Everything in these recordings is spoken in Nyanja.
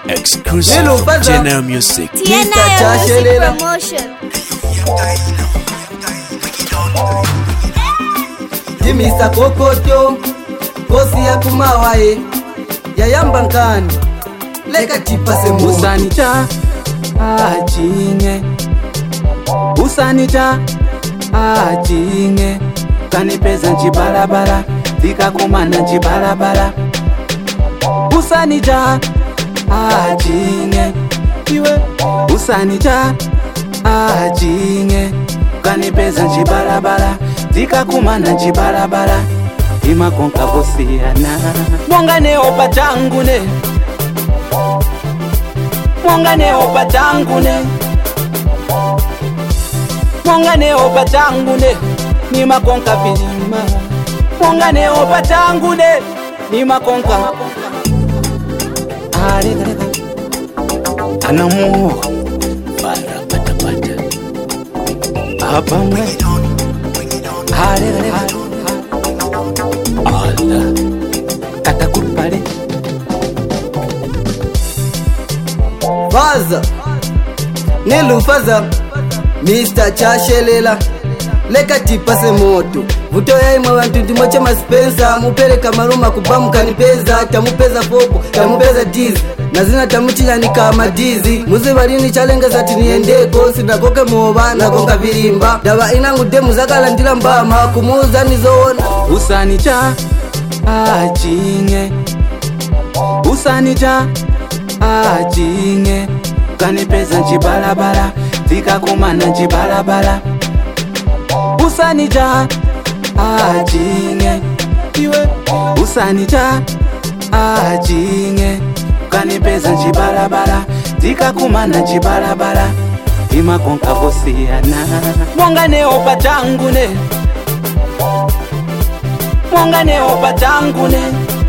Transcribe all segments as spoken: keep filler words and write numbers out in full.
Exclusive General Music. Tiana Music Promotion. Jimisa kokoto kosi ya kumawae yayamba nkani leka chipase mu usanita ajinge usanita ajinge kanipeza njibalabala dikakumana njibalabala usanita ajinge iwe usanita ajinge kanipeza njibalabala dikakumana njibalabala imakonka vosiyana mwongane opatangune mwongane opatangune mwongane opatangune ni makonka vilima mwongane opatangune ni makonka ale anamu para pata pata abamwe ale ala katakurpale Faza Nilufaza Mister Chashelela leka tipase moto vuto yaimwe wantu ndimoche maspensa mupeleka maruma kubamu kanipeza tamupeza fopo tamupeza dizi nazina tamuchinyanika amadizi muzivalini chalenga zati niendeko sinakoke moba nakonga vilimba dava inangu demu zakalandila mbama kumuza nizoona usanita ajinge usanita ajinge kanipeza njibalabala dikakumana njibalabala usanita ajinge iwe usanita ajinge kanipeza njibalabala dikakumana njibalabala imakonka vosiyana mwongane opatangune mwongane opatangune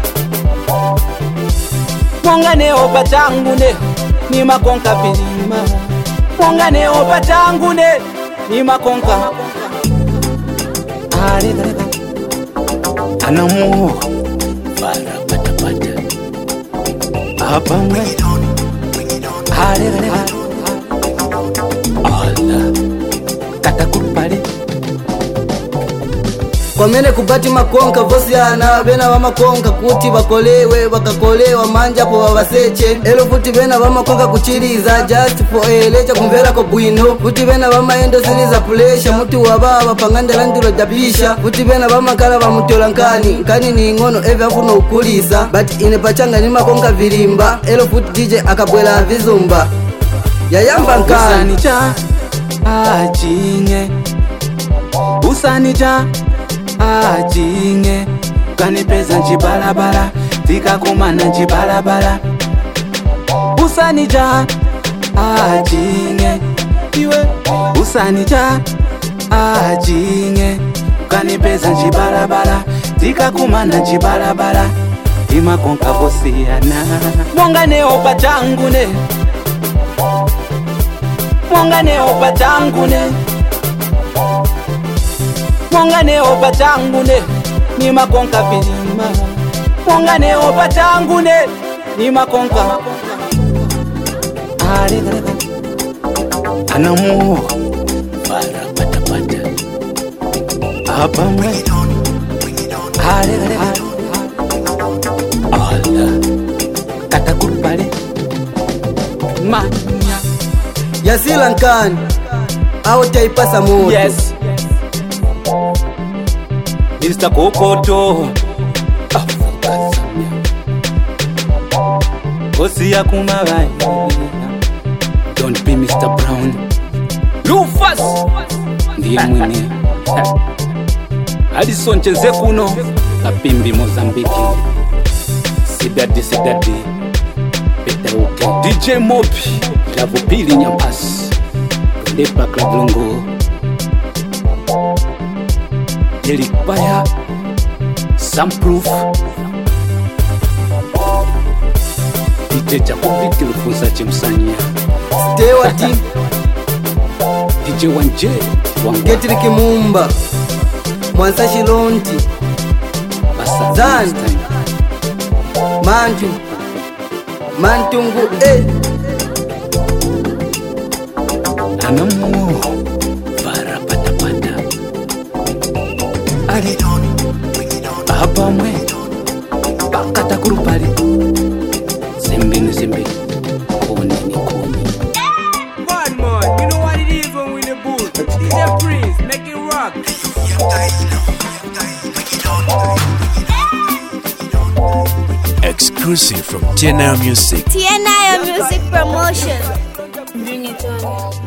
mwongane opatangune ni makonka vilima mwongane opatangune ni makonka ale anamu para pata pata abamwe ale ala katakurpale kwamene kubati makonka vosiyana bena vamakonka kuti vakolewe vakakolewa manja po vavaseche elo futi bena vamakonka kuchiriza just for elecha kumverako bwino futi bena vamaendo siliza pulesha muti wavava pangandela ndilo japisha futi bena vamakala vamutola nkani nkani ni ing'ono eve afuna ukulisa but ine pachanga ni makonka vilimba elo futi D J akabwela vizumba yayamba nkani usanita ajinge usanita ajinge kanipeza njibalabala dikakumana njibalabala usanita ajinge iwe usanita ajinge kanipeza njibalabala dikakumana njibalabala imakonka vosiyana mwongane opatangune mwongane opatangune mwongane opatangune ni makonka vilima mwongane opatangune ni makonka ale anamu para pata pata abamwe ale ala katakurpale manya yasila nkani au taipasa moto yes Mister Kokoto Osi ya kumawai Don't be Mister Brown Rufus ndiye mwene Alison Cheze kuno Kapimbi Mozambiki Sidadi Sidadi Peta uke D J Mobi Lavupili Nyampasi Lepa Kladlongo Eric Baya Samproof D J Jakubiki Lufunza Chemsanya Stewart D J Wanje Getri Kimumba Mwansa Shilonti Zan Manju mantungu eh. Anamu para pata pata ali apa mwe pakata kurupali zembe ni zembe kone ni kone. Bad man, you know what it is when we in the booth. D J Prince, make it rock. Exclusive from T N I Music. T N I Music Promotion. Bring it on.